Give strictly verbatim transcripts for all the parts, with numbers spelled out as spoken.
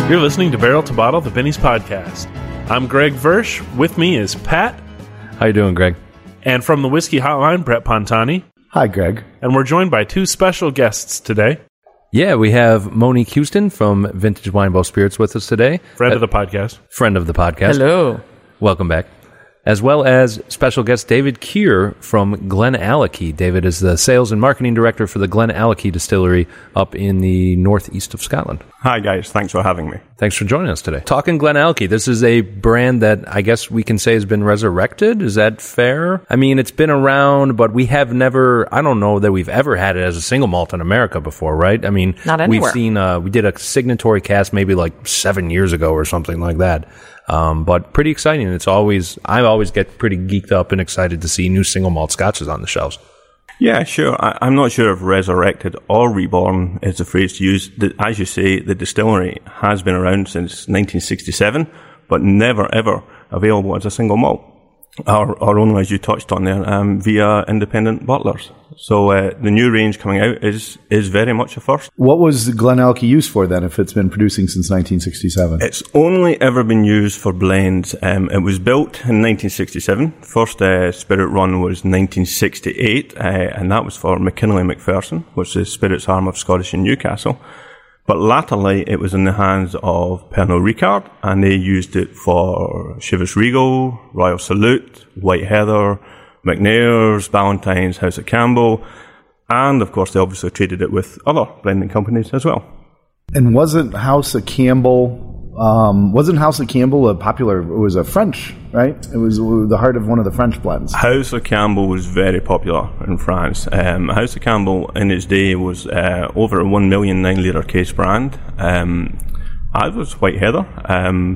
You're listening to Barrel to Bottle, the Benny's podcast. I'm Greg Versch. With me is Pat. How you doing, Greg? And from the Whiskey Hotline, Brett Pontani. Hi, Greg. And we're joined by two special guests today. Yeah, we have Monique Houston from Vintage Wine Bowl Spirits with us today. Friend uh, of the podcast. Friend of the podcast. Hello. Welcome back. As well as special guest David Keir from Glen Allachie. David is the sales and marketing director for the Glen Allachie distillery up in the northeast of Scotland. Hi, guys. Thanks for having me. Thanks for joining us today. Talking Glen Allachie, this is a brand that I guess we can say has been resurrected. Is that fair? I mean, it's been around, but we have never, I don't know that we've ever had it as a single malt in America before, right? I mean, Not anywhere. We've seen, uh, we did a signatory cast maybe like seven years ago or something like that. Um, but pretty exciting. It's always, I always get pretty geeked up and excited to see new single malt scotches on the shelves. Yeah, sure. I, I'm not sure if resurrected or reborn is the phrase to use. The, as you say, the distillery has been around since nineteen sixty-seven, but never ever available as a single malt, or, or only, as you touched on there, um, via independent bottlers. So uh, the new range coming out is is very much a first. What was Glen Allachie used for then, if it's been producing since nineteen sixty-seven? It's only ever been used for blends. Um, it was built in nineteen sixty-seven. First uh, spirit run was nineteen sixty-eight, uh, and that was for McKinley Macpherson, which is the spirits arm of Scottish in Newcastle. But latterly, it was in the hands of Pernod Ricard, and they used it for Chivas Regal, Royal Salute, White Heather, McNair's, Ballantine's, House of Campbell, and of course they obviously traded it with other blending companies as well. And wasn't House of Campbell, um, wasn't House of Campbell a popular, it was a French, right? It was the heart of one of the French blends. House of Campbell was very popular in France. Um, House of Campbell in its day was uh, over a one million nine litre case brand, um, as was White Heather. Um,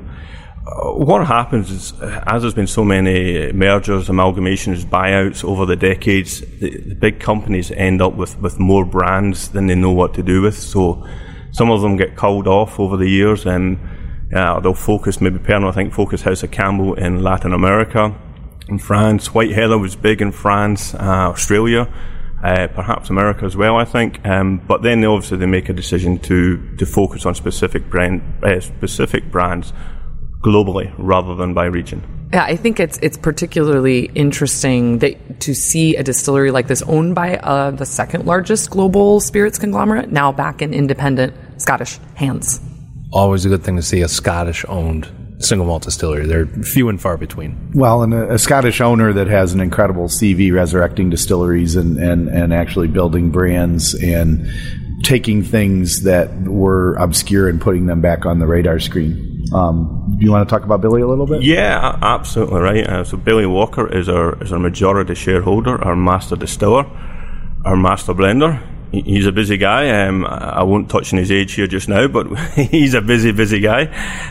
What happens is, as there's been so many mergers, amalgamations, buyouts over the decades, the, the big companies end up with, with more brands than they know what to do with. So some of them get culled off over the years, and uh, they'll focus, maybe Pernod, I think, focus House of Campbell in Latin America, in France. White Heather was big in France, uh, Australia, uh, perhaps America as well, I think. Um, but then they obviously they make a decision to to focus on specific brand, uh, specific brands globally rather than by region. Yeah, I think it's it's particularly interesting that to see a distillery like this owned by uh, the second largest global spirits conglomerate now back in independent Scottish hands. Always a good thing to see a Scottish-owned single malt distillery. They're few and far between. Well, and a, a Scottish owner that has an incredible C V resurrecting distilleries and, and, and actually building brands and taking things that were obscure and putting them back on the radar screen. Um, do you want to talk about Billy a little bit? Yeah, absolutely right. Uh, so Billy Walker is our is our majority shareholder, our master distiller, our master blender. He, he's a busy guy. Um, I won't touch on his age here just now, but he's a busy, busy guy.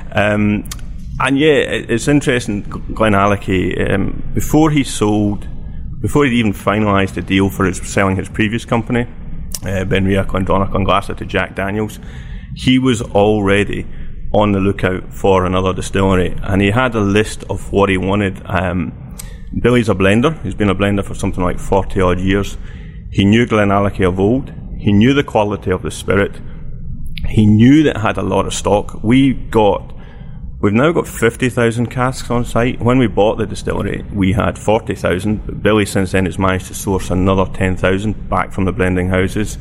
Um, and yeah, it, it's interesting. Glen Allachie, um, before he sold, before he even finalised the deal for his selling his previous company, uh, Benriach, Glendronach, Glenglassaugh to Jack Daniels, he was already on the lookout for another distillery, and he had a list of what he wanted. Um, Billy's a blender. He's been a blender for something like forty odd years. He knew Glen Allachie of old. He knew the quality of the spirit. He knew that it had a lot of stock. We got, we've now got fifty thousand casks on site. When we bought the distillery, we had forty thousand, but Billy since then has managed to source another ten thousand back from the blending houses.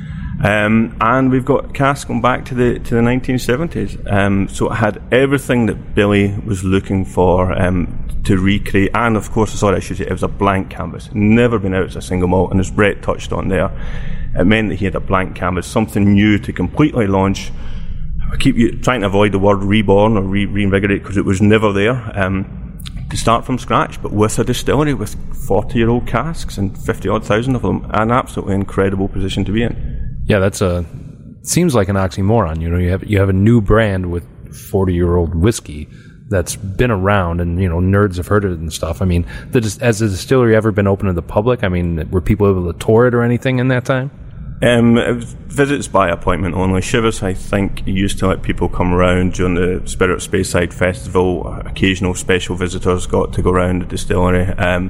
Um, and we've got casks going back to the to the nineteen seventies. Um, so it had everything that Billy was looking for um, to recreate. And of course, sorry, I should say, it was a blank canvas. Never been out as a single malt. And as Brett touched on there, it meant that he had a blank canvas, something new to completely launch. I keep trying to avoid the word reborn or re- reinvigorate because it was never there. Um, to start from scratch, but with a distillery with forty-year-old casks and fifty odd thousand of them, an absolutely incredible position to be in. Yeah, that's a seems like an oxymoron. You know, you have you have a new brand with forty-year-old whiskey that's been around, and you know, nerds have heard of it and stuff. I mean, the, has the distillery ever been open to the public? I mean, were people able to tour it or anything in that time? Um, it was visits by appointment only. Chivas, I think, used to let people come around during the Spirit Speyside Festival. Occasional special visitors got to go around the distillery. Um,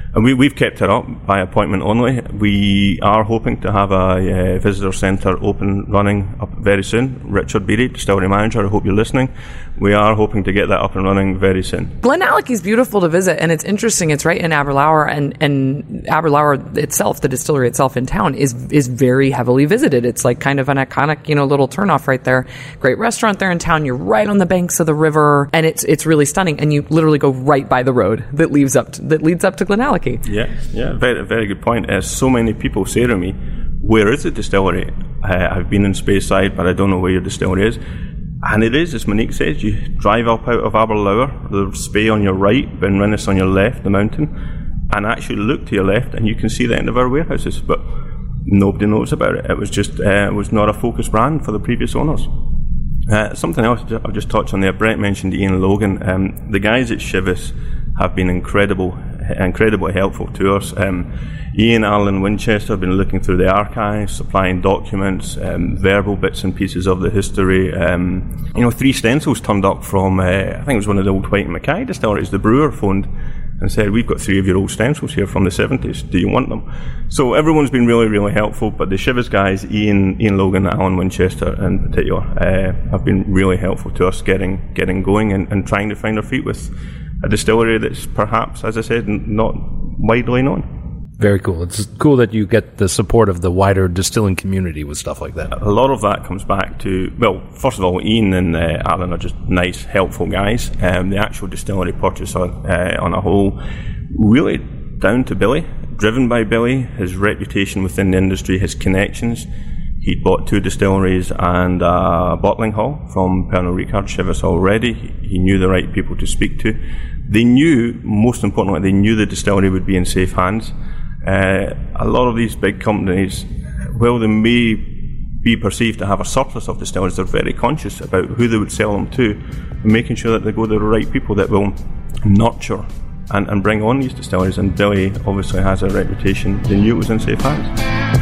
And we, we've kept it up by appointment only. We are hoping to have a uh, visitor centre open running up very soon. Richard Beattie, distillery manager, I hope you're listening. We are hoping to get that up and running very soon. Glenallachie is beautiful to visit, and it's interesting. It's right in Aberlour, and, and Aberlour itself, the distillery itself in town, is is very heavily visited. It's like kind of an iconic, you know, little turnoff right there. Great restaurant there in town. You're right on the banks of the river, and it's it's really stunning. And you literally go right by the road that leads up to, that leads up to Glenallachie. Yeah, yeah, very, very good point. Uh, so many people say to me, "Where is the distillery? Uh, I've been in Speyside, but I don't know where your distillery is." And it is, as Monique says, you drive up out of Aberlour, there's Spey on your right, Ben Rinnes on your left, the mountain, and actually look to your left, and you can see the end of our warehouses. But nobody knows about it. It was just, uh, it was not a focus brand for the previous owners. Uh, something else I'll just touch on there. Brett mentioned Ian Logan. Um, the guys at Chivas have been incredible, incredibly helpful to us. Um, Ian, Alan Winchester have been looking through the archives, supplying documents, um, verbal bits and pieces of the history. Um, you know, three stencils turned up from, uh, I think it was one of the old White and Mackay distilleries. The brewer phoned and said, "We've got three of your old stencils here from the seventies. Do you want them?" So everyone's been really, really helpful. But the Chivas guys, Ian, Ian Logan, Alan Winchester in particular, uh, have been really helpful to us getting getting going and, and trying to find our feet with a distillery that's perhaps, as I said, n- not widely known. Very cool. It's cool that you get the support of the wider distilling community with stuff like that. A lot of that comes back to, well, first of all, Ian and uh, Alan are just nice, helpful guys. Um, the actual distillery purchase on, uh, on a whole, really down to Billy, driven by Billy, his reputation within the industry, his connections. He'd bought two distilleries and a bottling hall from Pernod Ricard Chivas already. He knew the right people to speak to. They knew, most importantly, they knew the distillery would be in safe hands. Uh, a lot of these big companies, while they may be perceived to have a surplus of distilleries, they're very conscious about who they would sell them to, and making sure that they go to the right people that will nurture and, and bring on these distilleries. And Billy obviously has a reputation. They knew it was in safe hands.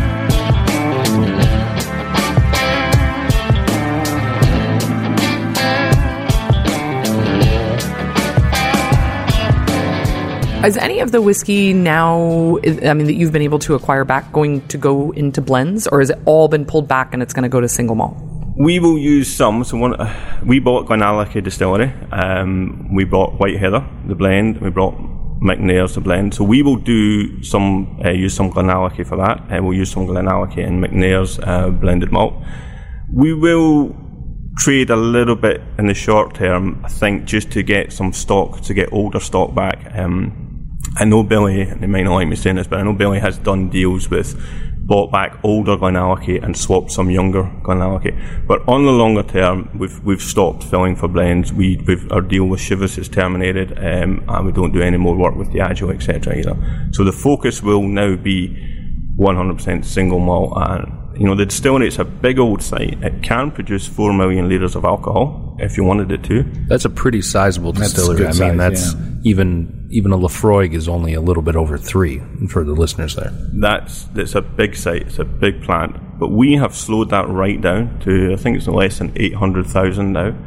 Is any of the whiskey now, I mean, that you've been able to acquire back, going to go into blends, or has it all been pulled back and it's going to go to single malt? We will use some. So one, uh, we bought Glenallachie Distillery. Um, we bought White Heather, the blend. We brought McNair's, the blend. So we will do some, uh, use some Glenallachie for that. And uh, we'll use some Glenallachie and McNair's uh, blended malt. We will trade a little bit in the short term, I think, just to get some stock, to get older stock back. Um, I know Billy, and they might not like me saying this, but I know Billy has done deals with, bought back older Glenallachie and swapped some younger Glenallachie. But on the longer term, we've we've stopped filling for blends. We we've, our deal with Chivas is terminated, um, and we don't do any more work with Diageo, et cetera either. So the focus will now be one hundred percent single malt. And you know, the distillery, it's a big old site. It can produce four million litres of alcohol if you wanted it to. That's a pretty sizable That's distillery. good I mean, size, that's yeah. even even a Lafroig is only a little bit over three for the listeners there. That's that's a big site. It's a big plant. But we have slowed that right down to, I think it's less than eight hundred thousand now.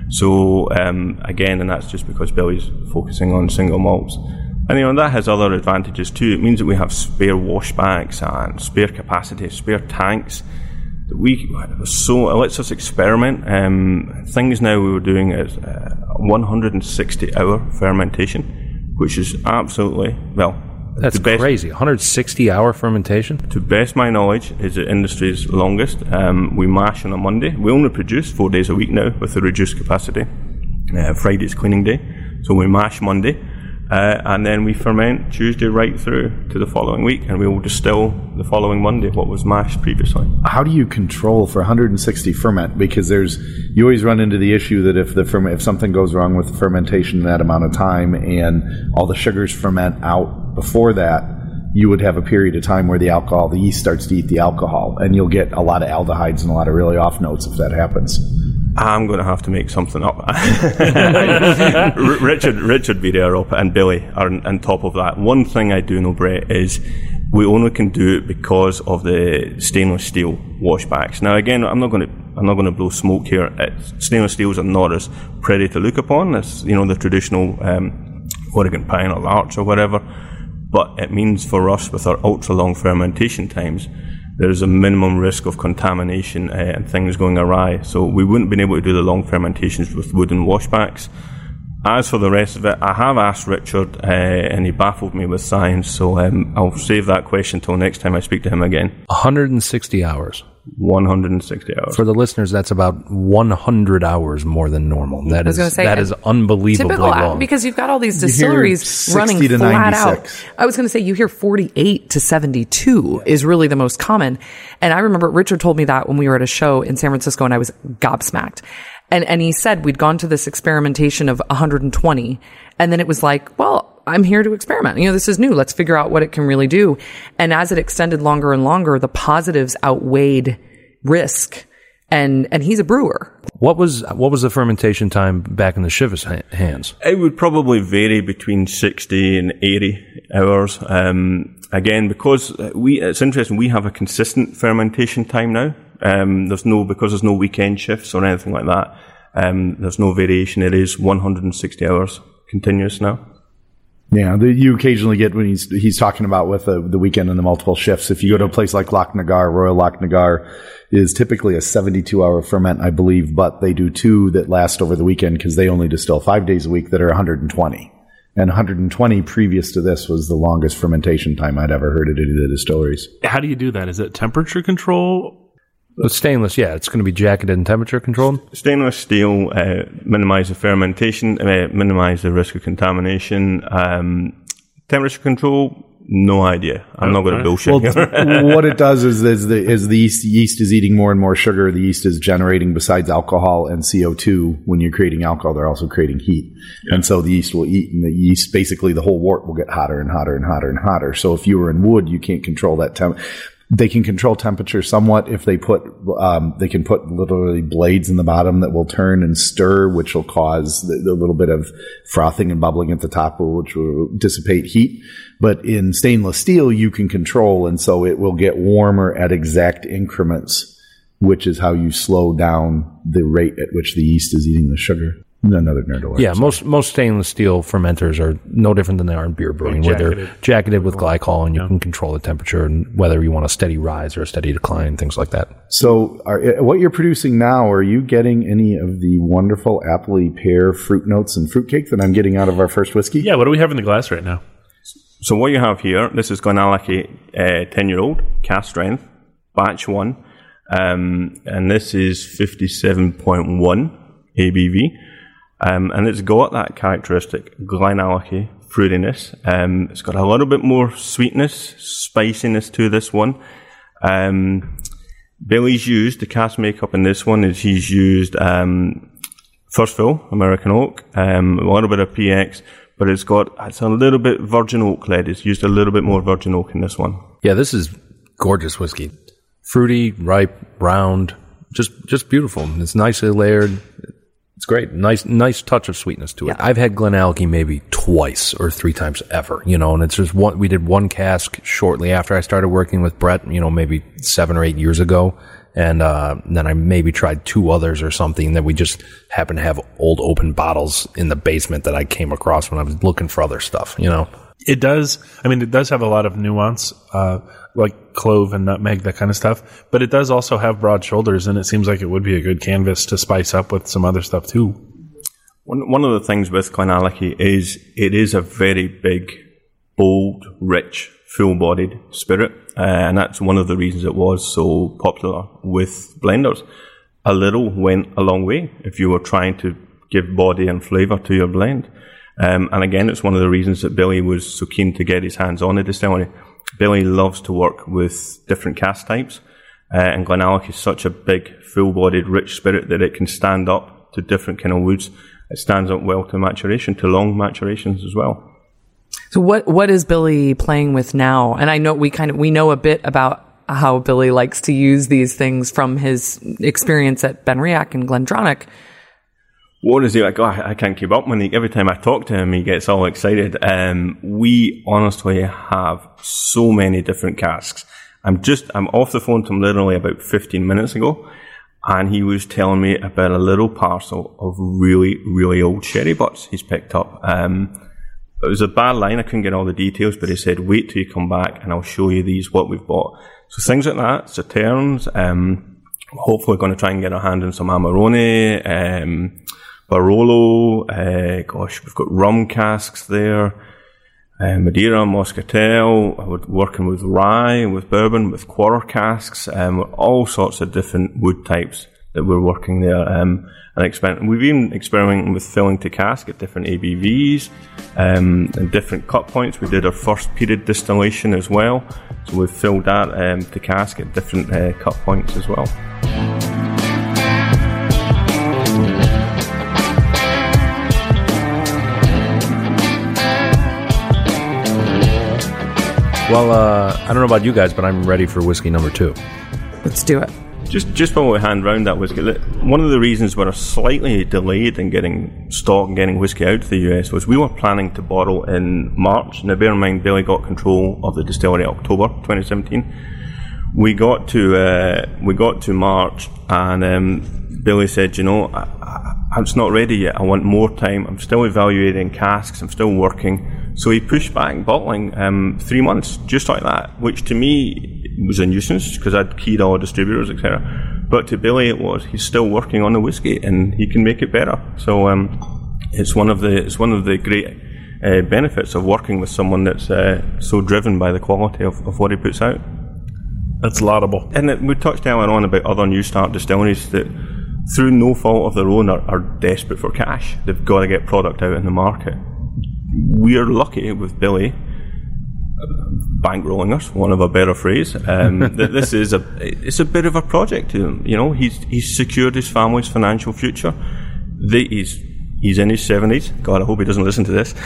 So, um, again, and that's just because Billy's focusing on single malts. And, you know, that has other advantages too. It means that we have spare washbacks and spare capacity, spare tanks. That we so it lets us experiment. Um, things now we were doing is uh, one hundred sixty hour fermentation, which is absolutely, well, That's to best, crazy. one hundred sixty hour fermentation? to best my knowledge, is the industry's longest. Um, we mash on a Monday. We only produce four days a week now with the reduced capacity. Uh, Friday's cleaning day, so we mash Monday. Uh, and then we ferment Tuesday right through to the following week, and we will distill the following Monday what was mashed previously. How do you control for one hundred sixty ferment? Because there's you always run into the issue that if the ferment, if something goes wrong with the fermentation in that amount of time, and all the sugars ferment out before that, you would have a period of time where the alcohol, the yeast starts to eat the alcohol, and you'll get a lot of aldehydes and a lot of really off notes if that happens. I'm going to have to make something up. Richard, Richard Beattie and Billy are on top of that. One thing I do know, Brett, is we only can do it because of the stainless steel washbacks. Now, again, I'm not going to I'm not going to blow smoke here. It's, stainless steels are not as pretty to look upon as, you know, the traditional um, Oregon pine or larch or whatever. but it means for us with our ultra long fermentation times, there is a minimum risk of contamination uh, and things going awry. So we wouldn't have been able to do the long fermentations with wooden washbacks. As for the rest of it, I have asked Richard, uh, and he baffled me with science, so um, I'll save that question till next time I speak to him again. one hundred sixty hours. one hundred sixty hours. For the listeners, that's about one hundred hours more than normal. That is say, that is unbelievably typical, long. Because you've got all these distilleries running to flat out. ninety-six. I was going to say, you hear forty-eight to seventy-two is really the most common. And I remember Richard told me that when we were at a show in San Francisco, and I was gobsmacked. And and he said we'd gone to this experimentation of one hundred twenty, and then it was like, well, I'm here to experiment. You know, this is new. Let's figure out what it can really do. And as it extended longer and longer, the positives outweighed risk. And and he's a brewer. What was what was the fermentation time back in the Chivas ha- hands? It would probably vary between sixty and eighty hours. Um, again, because we, it's interesting, we have a consistent fermentation time now. Um, there's no, because there's no weekend shifts or anything like that. Um, there's no variation. It is one hundred sixty hours continuous now. Yeah, the, you occasionally get when he's he's talking about with the, the weekend and the multiple shifts. If you go to a place like Loch Nagar, Royal Loch Nagar is typically a seventy-two hour ferment, I believe, but they do two that last over the weekend because they only distill five days a week that are one hundred twenty. And one hundred twenty previous to this was the longest fermentation time I'd ever heard at any of the distilleries. How do you do that? Is it temperature control? The stainless, yeah, it's going to be jacketed and temperature controlled. Stainless steel, uh, minimize the fermentation, uh, minimize the risk of contamination. Um, temperature control, no idea. I'm not going to bullshit. Well, what it does is, is the is the yeast, yeast is eating more and more sugar. The yeast is generating, besides alcohol and C O two, when you're creating alcohol, they're also creating heat. Yeah. And so the yeast will eat, and the yeast, basically the whole wort will get hotter and hotter and hotter and hotter. So if you were in wood, you can't control that temp. They can control temperature somewhat if they put, um, they can put literally blades in the bottom that will turn and stir, which will cause the, the little bit of frothing and bubbling at the top, which will dissipate heat. But in stainless steel, you can control, and so it will get warmer at exact increments, which is how you slow down the rate at which the yeast is eating the sugar. Another nerd alert. Yeah, most most stainless steel fermenters are no different than they are in beer brewing, where they're jacketed with glycol, and you yeah. can control the temperature and whether you want a steady rise or a steady decline, things like that. So, are, what you're producing now, are you getting any of the wonderful appley pear fruit notes and fruitcake that I'm getting out of our first whiskey? Yeah, what do we have in the glass right now? So what you have here, this is Glenallachie uh, ten-year-old, cask strength, batch one, um, and this is fifty-seven point one A B V. Um, and it's got that characteristic Glenallachie fruitiness. Um, it's got a little bit more sweetness, spiciness to this one. Um, Billy's used, the cask makeup in this one is he's used um, first fill, American oak, um, a little bit of P X, but it's got, it's a little bit virgin oak led. It's used a little bit more virgin oak in this one. Yeah, this is gorgeous whiskey. Fruity, ripe, round, just just beautiful. It's nicely layered. It's great. Nice, nice touch of sweetness to it. Yeah. I've had Glenallachie maybe twice or three times ever, you know, and it's just one, we did one cask shortly after I started working with Brett, you know, maybe seven or eight years ago. And, uh, then I maybe tried two others or something that we just happened to have old open bottles in the basement that I came across when I was looking for other stuff, you know. It does. I mean, it does have a lot of nuance, uh, like clove and nutmeg, that kind of stuff. But it does also have broad shoulders, and it seems like it would be a good canvas to spice up with some other stuff too. One one of the things with Glenallachie is it is a very big, bold, rich, full-bodied spirit, uh, and that's one of the reasons it was so popular with blenders. A little went a long way if you were trying to give body and flavour to your blend. Um, and again, it's one of the reasons that Billy was so keen to get his hands on the distillery. Billy loves to work with different cask types, uh, and Glenallachie is such a big, full-bodied, rich spirit that it can stand up to different kind of woods. It stands up well to maturation, to long maturations as well. So what what is Billy playing with now? And I know we kind of we know a bit about how Billy likes to use these things from his experience at Benriach and Glendronach. What is he like? Oh, I can't keep up with him. Every time I talk to him, he gets all excited. Um, we honestly have so many different casks. I'm just, I'm off the phone to him literally about fifteen minutes ago, and he was telling me about a little parcel of really, really old sherry butts he's picked up. Um, it was a bad line. I couldn't get all the details, but he said, "Wait till you come back, and I'll show you these what we've bought." So things like that, Sauternes. Um, hopefully, going to try and get our hand in some Amarone, um, Barolo. Uh, gosh, we've got rum casks there. Uh, Madeira, Moscatel. We're working with rye, with bourbon, with quarter casks, um, all sorts of different wood types that we're working there. Um, and exper- we've been experimenting with filling to cask at different A B Vs um, and different cut points. We did our first peated distillation as well, so we've filled that um, to cask at different uh, cut points as well. Well, uh, I don't know about you guys, but I'm ready for whiskey number two. Let's do it. Just just while we hand round that whiskey, one of the reasons we're slightly delayed in getting stock and getting whiskey out to the U S was we were planning to bottle in March. Now, bear in mind, Billy got control of the distillery in October twenty seventeen. We got to uh, we got to March, and um, Billy said, "You know, I, I, it's not ready yet. I want more time. I'm still evaluating casks. I'm still working." So he pushed back bottling um, three months, just like that, which to me was a nuisance because I'd keyed all distributors, et cetera. But to Billy, it was he's still working on the whiskey and he can make it better. So um, it's one of the it's one of the great uh, benefits of working with someone that's uh, so driven by the quality of, of what he puts out. That's laudable. And it, we touched earlier on about other new start distilleries that, through no fault of their own, are, are desperate for cash. They've got to get product out in the market. We are lucky with Billy, bankrolling us, one of a better phrase, um, that this is a it's a bit of a project to him. You know, he's he's secured his family's financial future. They, he's he's in his seventies. God, I hope he doesn't listen to this.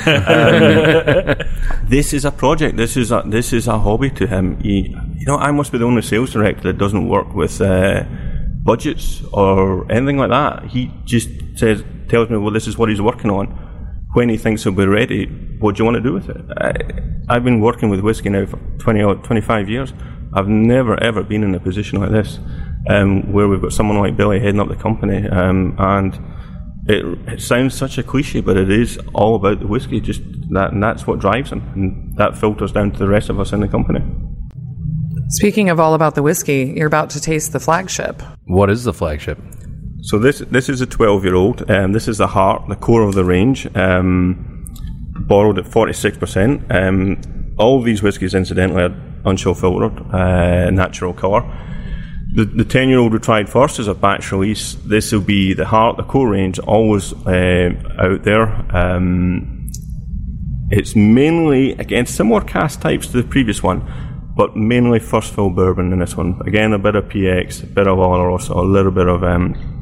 Um, this is a project. This is a this is a hobby to him. He, you know, I must be the only sales director that doesn't work with uh, budgets or anything like that. He just says, tells me, well, this is what he's working on. When he thinks he'll be ready, what do you want to do with it? I, I've been working with whiskey now for twenty or twenty-five years. I've never ever been in a position like this, um, where we've got someone like Billy heading up the company, um, and it, it sounds such a cliche, but it is all about the whiskey. Just that, and that's what drives him, and that filters down to the rest of us in the company. Speaking of all about the whiskey, you're about to taste the flagship. What is the flagship? So this this is a twelve-year-old. Um, this is the heart, the core of the range, um, borrowed at forty-six percent. Um, all these whiskies, incidentally, are unshill filtered, uh, natural colour. The the ten-year-old we tried first is a batch release. This will be the heart, the core range, always uh, out there. Um, it's mainly, again, similar cask types to the previous one, but mainly first fill bourbon in this one. Again, a bit of P X, a bit of Oloroso, a little bit of um,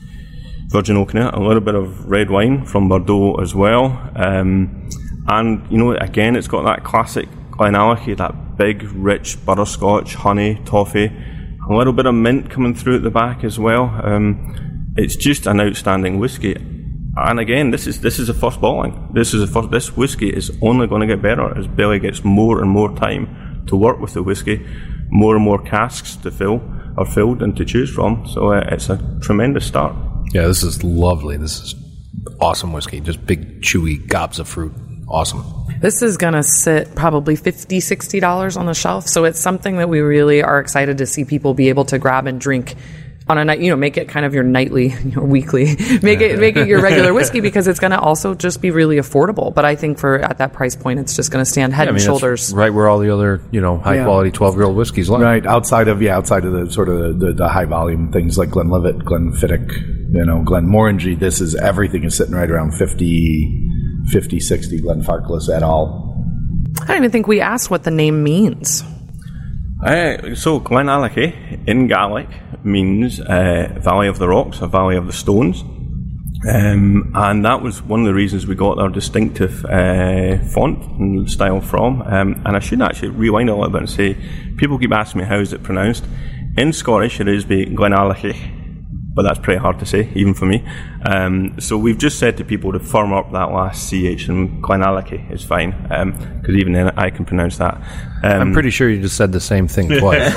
Virgin Oak in it, a little bit of red wine from Bordeaux as well. Um, and, you know, again, it's got that classic Glenallachie, that big, rich butterscotch, honey, toffee, a little bit of mint coming through at the back as well. Um, it's just an outstanding whiskey. And again, this is this is a first bottling. This is a first. This whiskey is only going to get better as Billy gets more and more time to work with the whiskey, more and more casks to fill are filled and to choose from. So uh, it's a tremendous start. Yeah, this is lovely. This is awesome whiskey. Just big, chewy gobs of fruit. Awesome. This is going to sit probably fifty dollars, sixty dollars on the shelf. So it's something that we really are excited to see people be able to grab and drink on a night, you know, make it kind of your nightly, your weekly, make it, make it your regular whiskey, because it's going to also just be really affordable. But I think for, at that price point, it's just going to stand head Yeah, I and mean, shoulders. right where all the other, you know, high Yeah. quality twelve year old whiskeys lie. Right, outside of, yeah, outside of the sort of the, the high volume things like Glenlivet, Glenfiddich, you know, Glenmorangie, this is, everything is sitting right around fifty, fifty, sixty, Glenfarclas et al. I don't even think we asked what the name means. Uh, so Glenallachie in Gaelic means uh, Valley of the Rocks, or Valley of the Stones, um, and that was one of the reasons we got our distinctive uh, font and style from. Um, and I should actually rewind a little bit and say, people keep asking me how is it pronounced. In Scottish, it is be Glenallachie, but that's pretty hard to say, even for me. Um, so we've just said to people to firm up that last C H, and Glenallachie is fine, because um, even then I can pronounce that. Um, I'm pretty sure you just said the same thing twice.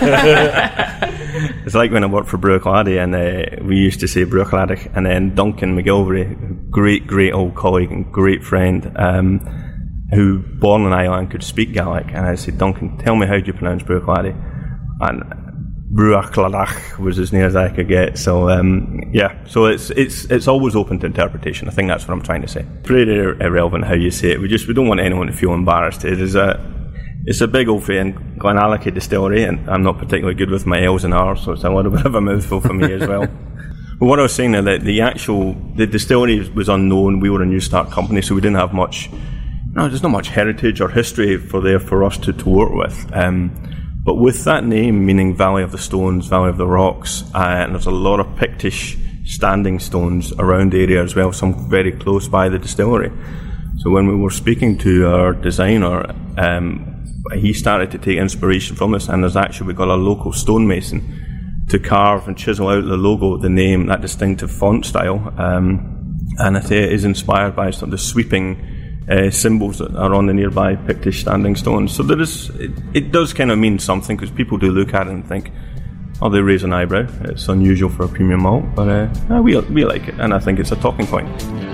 It's like when I worked for Bruichladdich, and uh, we used to say Bruichladdich, and then Duncan McGilvery, great, great old colleague and great friend, um, who, born in Ireland, could speak Gaelic. And I said, Duncan, tell me how do you pronounce Bruichladdich? And Bruichladdich was as near as I could get. So, um, yeah, so it's it's it's always open to interpretation. I think that's what I'm trying to say. Pretty ir- irrelevant how you say it. We just we don't want anyone to feel embarrassed. It is a it's a big old thing, Glenallachie Distillery, and I'm not particularly good with my L's and R's, so it's a little bit of a mouthful for me as well. But what I was saying there, that the actual the distillery was unknown. We were a new start company, so we didn't have much. No, there's not much heritage or history for there for us to, to work with. Um, but with that name, meaning Valley of the Stones, Valley of the Rocks, uh, and there's a lot of Pictish standing stones around the area as well, some very close by the distillery. So when we were speaking to our designer, um, he started to take inspiration from this, and there's actually, we got a local stonemason to carve and chisel out the logo, the name, that distinctive font style. Um, and I say it is inspired by some of the sweeping uh, symbols that are on the nearby Pictish standing stones. So there is, it, it does kind of mean something, because people do look at it and think, oh, they raise an eyebrow. It's unusual for a premium malt, but uh, we, we like it, and I think it's a talking point.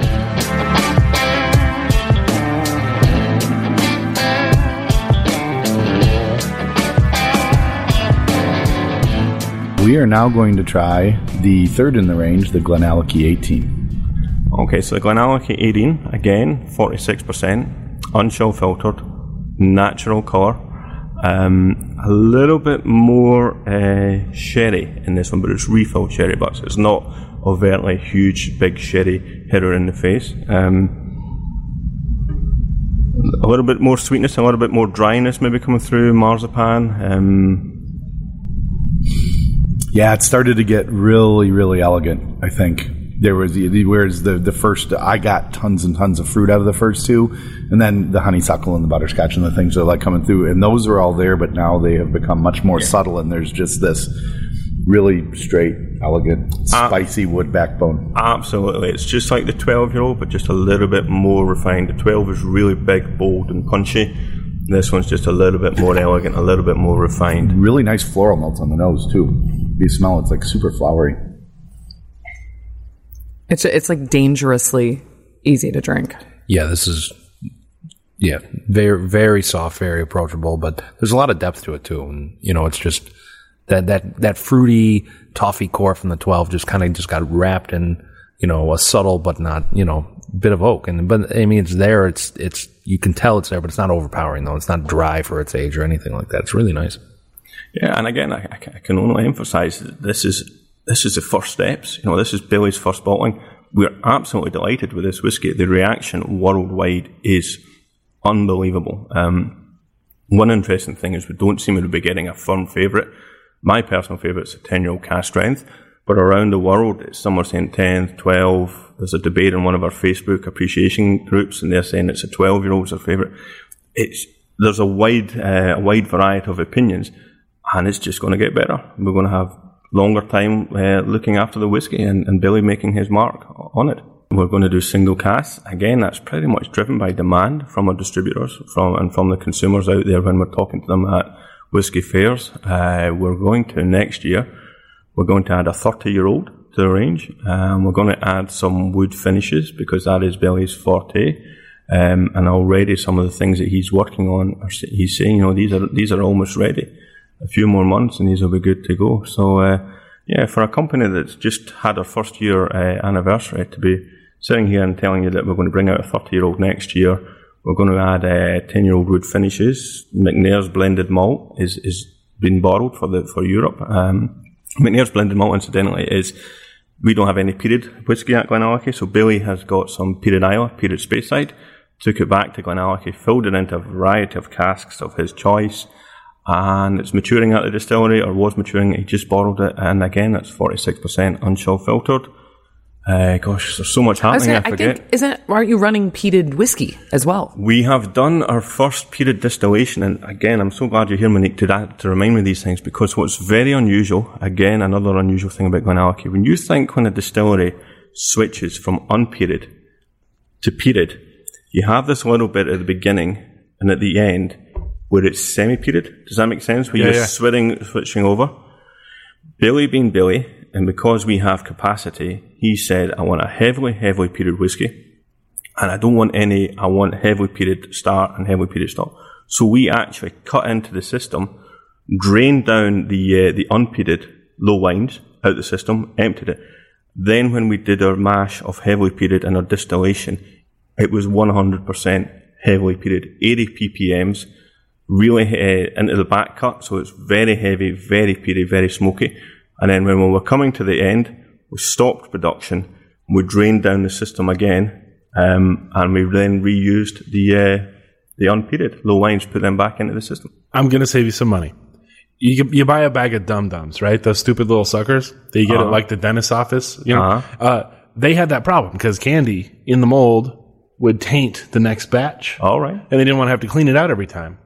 We are now going to try the third in the range, the Glenallachie eighteen. Okay, so the Glenallachie eighteen, again, forty-six percent, unchill filtered, natural colour, um, a little bit more uh, sherry in this one, but it's refilled sherry butts. It's not overtly huge, big sherry hitter in the face. Um, a little bit more sweetness, a little bit more dryness maybe coming through, marzipan. Um, Yeah, it started to get really, really elegant, I think. There was, the, whereas the, the first, I got tons and tons of fruit out of the first two, and then the honeysuckle and the butterscotch and the things are like coming through, and those are all there, but now they have become much more yeah. subtle, and there's just this really straight, elegant, spicy uh, wood backbone. Absolutely. It's just like the twelve-year-old, but just a little bit more refined. The twelve is really big, bold, and punchy. This one's just a little bit more elegant, a little bit more refined. Really nice floral notes on the nose, too. You smell it's like super flowery. It's it's like dangerously easy to drink. Yeah, this is yeah very very soft, very approachable, but there's a lot of depth to it too. And you know, it's just that that that fruity toffee core from the twelve just kind of just got wrapped in you know a subtle but not you know bit of oak. And but I mean, it's there. It's it's you can tell it's there, but it's not overpowering though. It's not dry for its age or anything like that. It's really nice. Yeah, and again, I, I can only emphasise that this is this is the first steps. You know, this is Billy's first bottling. We're absolutely delighted with this whiskey. The reaction worldwide is unbelievable. Um, one interesting thing is we don't seem to be getting a firm favourite. My personal favourite is a ten-year-old cask strength, but around the world, some are saying ten, twelve. There's a debate in one of our Facebook appreciation groups, and they're saying it's a twelve-year-old's their favourite. It's there's a wide uh, a wide variety of opinions. And it's just going to get better. We're going to have longer time uh, looking after the whiskey and, and Billy making his mark on it. We're going to do single casks. Again, that's pretty much driven by demand from our distributors from and from the consumers out there when we're talking to them at whiskey fairs. Uh, we're going to, next year, we're going to add a thirty-year-old to the range. Um, we're going to add some wood finishes because that is Billy's forte. Um, and already some of the things that he's working on, are, he's saying, you know, these are these are almost ready. A few more months and these will be good to go. So, uh, yeah, for a company that's just had our first year uh, anniversary to be sitting here and telling you that we're going to bring out a thirty-year-old next year, we're going to add uh, ten-year-old wood finishes. McNair's blended malt is is been borrowed for the for Europe. Um, McNair's blended malt, incidentally, is we don't have any peated whiskey at Glenallachie, so Billy has got some peated Islay, peated Speyside, took it back to Glenallachie, filled it into a variety of casks of his choice. And it's maturing at the distillery, or was maturing. He just borrowed it, and again, it's forty-six percent unchill filtered. Uh, gosh, there's so much happening. I, gonna, I forget. I think, isn't aren't you running peated whiskey as well? We have done our first peated distillation, and again, I'm so glad you're here, Monique, to that, to remind me of these things, because what's very unusual, again, another unusual thing about Glenallachie, when you think when a distillery switches from unpeated to peated, you have this little bit at the beginning and at the end where it's semi-peated. Does that make sense? Where yeah, you're yeah. switching, switching over. Billy being Billy, and because we have capacity, he said, I want a heavily, heavily peated whiskey. and I don't want any, I want heavily period start and heavily period stop. So we actually cut into the system, drained down the uh, the unperiod low wines out the system, emptied it. Then when we did our mash of heavily period and our distillation, it was one hundred percent heavily period, eighty P P Ms, really uh, into the back cut, so it's very heavy, very peaty, very smoky. And then when we were coming to the end, we stopped production, we drained down the system again, um, and we then reused the uh, the unperiod low wines, put them back into the system. I'm going to save you some money. You you buy a bag of Dum Dums, right? Those stupid little suckers that you get Uh-huh. at like the dentist's office. You know, Uh-huh. uh, they had that problem because candy in the mold would taint the next batch, All right. and they didn't want to have to clean it out every time.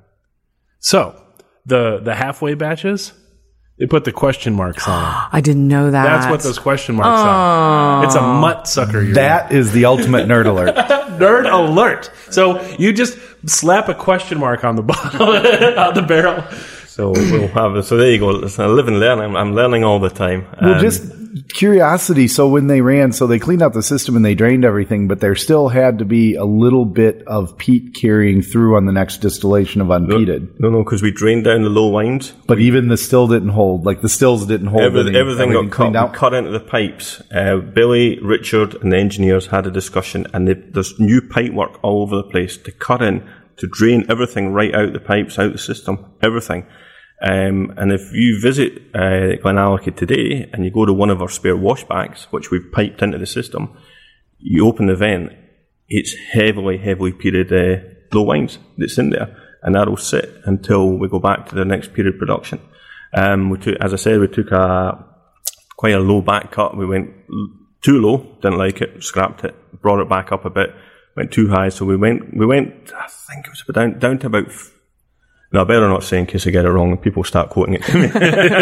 So the the halfway batches, they put the question marks on them. I didn't know that. That's what those question marks are. It's a mutt sucker. You're That is the ultimate nerd alert. nerd alert. So you just slap a question mark on the bottle, on the barrel. So we'll have, so there you go. It's a live and learn. I'm, I'm learning all the time. Well, Um, just curiosity. So when they ran, so they cleaned out the system and they drained everything, but there still had to be a little bit of peat carrying through on the next distillation of unpeated. No, no, because we drained down the low wines. But even the still didn't hold. Like the stills didn't hold. Every, any- everything got cut, cleaned out. cut into the pipes. Uh, Billy, Richard, and the engineers had a discussion, and they, there's new pipe work all over the place to cut in, to drain everything right out the pipes, out the system, everything. Um, and if you visit uh, Glenallachie today and you go to one of our spare washbacks, which we've piped into the system, you open the vent, it's heavily, heavily period uh, low wines that's in there, and that'll sit until we go back to the next period production. Um, we took, as I said, we took a quite a low back cut. We went too low, didn't like it, scrapped it, brought it back up a bit, went too high, so we went, we went, I think it was down, down to about. No, I better not say in case I get it wrong and people start quoting it to me.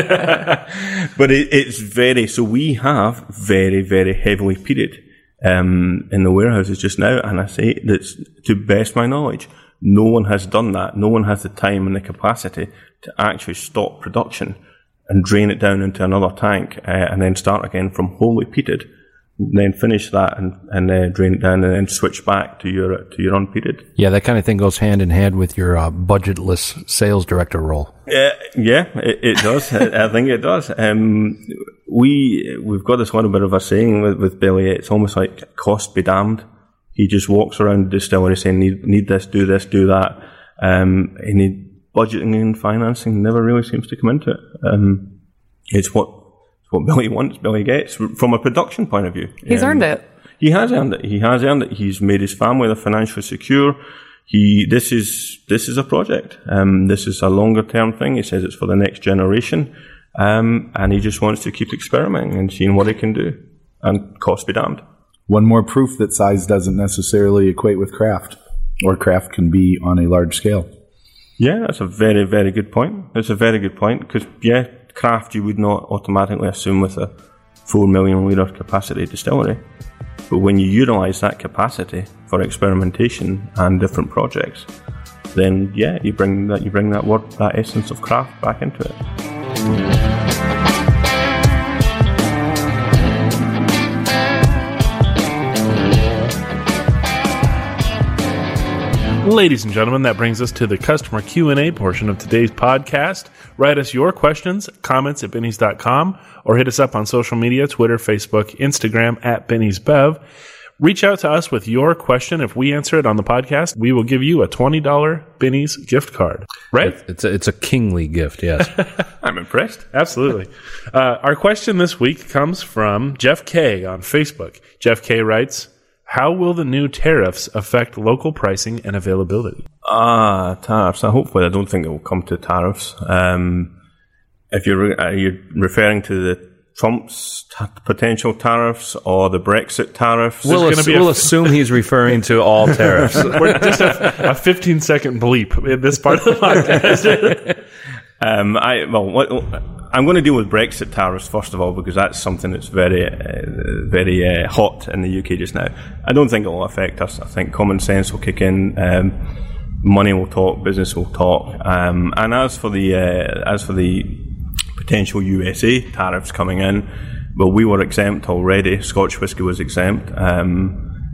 But it, it's very, so we have very, very heavily peated um, in the warehouses just now. And I say that's, to best my knowledge, no one has done that. No one has the time and the capacity to actually stop production and drain it down into another tank uh, and then start again from wholly peated. Then finish that and, and uh, drain it down and then switch back to your to your unpeated. Yeah, that kind of thing goes hand in hand with your uh, budgetless sales director role. Uh, yeah, it, it does. I, I think it does. Um, we we've got this one bit of a saying with, with Billy. It's almost like cost be damned. He just walks around the distillery saying need need this, do this, do that. Um, and he, budgeting and financing never really seems to come into it. Um, it's what. What Billy wants, Billy gets from a production point of view. He's Um, earned it. He has earned it. He has earned it. He's made his family financially secure. He, this is, this is a project. Um, this is a longer term thing. He says it's for the next generation. Um, and he just wants to keep experimenting and seeing what he can do. And cost be damned. One more proof that size doesn't necessarily equate with craft, or craft can be on a large scale. Yeah, that's a very, very good point. That's a very good point because, yeah, craft you would not automatically assume with a four million litre capacity distillery. But when you utilise that capacity for experimentation and different projects, then yeah, you bring that you bring that word, that essence of craft back into it. Ladies and gentlemen, that brings us to the customer Q and A portion of today's podcast. Write us your questions, comments at Benny's dot com, or hit us up on social media, Twitter, Facebook, Instagram, at Benny's Bev. Reach out to us with your question. If we answer it on the podcast, we will give you a twenty dollars Benny's gift card. Right? It's a, it's a kingly gift, yes. I'm impressed. Absolutely. Uh, our question this week comes from Jeff K on Facebook. Jeff K writes, how will the new tariffs affect local pricing and availability? Ah, tariffs. I hopefully I don't think it will come to tariffs. Um, if you're re- are you referring to the Trump's t- potential tariffs or the Brexit tariffs? We'll, gonna ass- be a- we'll assume he's referring to all tariffs. We're just a, a fifteen second bleep in this part of the podcast. Um, I well, what, I'm going to deal with Brexit tariffs first of all because that's something that's very, uh, very uh, hot in the U K just now. I don't think it will affect us. I think common sense will kick in. Um, money will talk. Business will talk. Um, and as for the uh, as for the potential U S A tariffs coming in, well, we were exempt already. Scotch whisky was exempt. Um,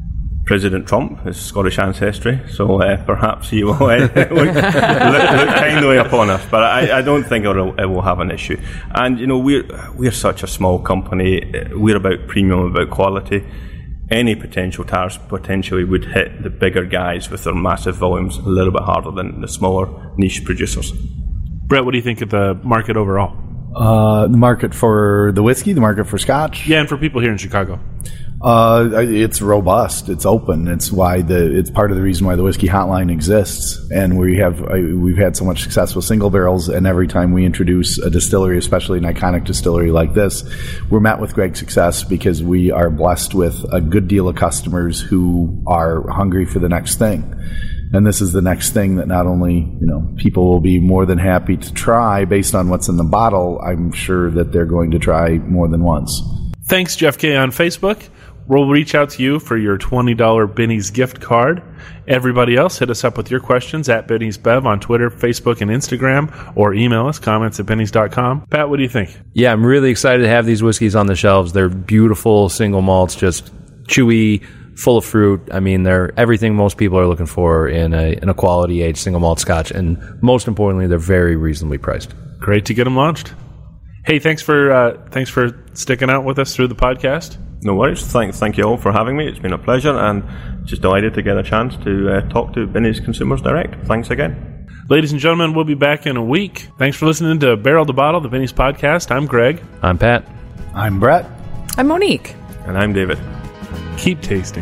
President Trump has Scottish ancestry, so uh, perhaps he will uh, look, look, look kindly upon us. But I, I don't think it will, it will have an issue. And you know, we're we're such a small company. We're about premium, about quality. Any potential tariffs potentially would hit the bigger guys with their massive volumes a little bit harder than the smaller niche producers. Brett, what do you think of the market overall? Uh, the market for the whiskey, the market for Scotch. Yeah, and for people here in Chicago. Uh, it's robust. It's open. It's why the. It's part of the reason why the Whiskey Hotline exists, and we have uh, we've had so much success with single barrels. And every time we introduce a distillery, especially an iconic distillery like this, we're met with great success because we are blessed with a good deal of customers who are hungry for the next thing. And this is the next thing that not only, you know, people will be more than happy to try based on what's in the bottle. I'm sure that they're going to try more than once. Thanks, Jeff K. on Facebook. We'll reach out to you for your twenty dollars Benny's gift card. Everybody else, hit us up with your questions at Benny's Bev on Twitter, Facebook, and Instagram, or email us, comments at bennys dot com. Pat, what do you think? Yeah, I'm really excited to have these whiskeys on the shelves. They're beautiful single malts, just chewy, full of fruit. I mean, they're everything most people are looking for in a in a quality aged single malt Scotch, and most importantly, they're very reasonably priced. Great to get them launched. Hey, thanks for uh, thanks for sticking out with us through the podcast. No worries. Thank, thank you all for having me. It's been a pleasure, and just delighted to get a chance to uh, talk to Benny's Consumers Direct. Thanks again. Ladies and gentlemen, we'll be back in a week. Thanks for listening to Barrel to Bottle, the Benny's podcast. I'm Greg. I'm Pat. I'm Brett. I'm Monique. And I'm David. Keep tasting.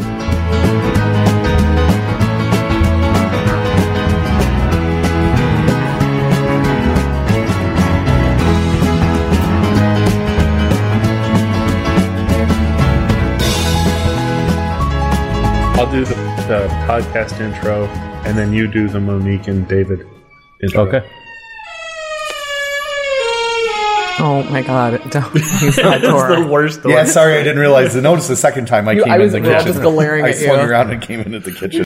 I'll do the, the podcast intro, and then you do the Monique and David intro. Okay. Oh my God! Don't use that That's door. the worst door. Yeah, sorry, I didn't realize. I noticed the second time I You- came I was- in the we were all kitchen. just glaring I at swung you. around and came into the kitchen.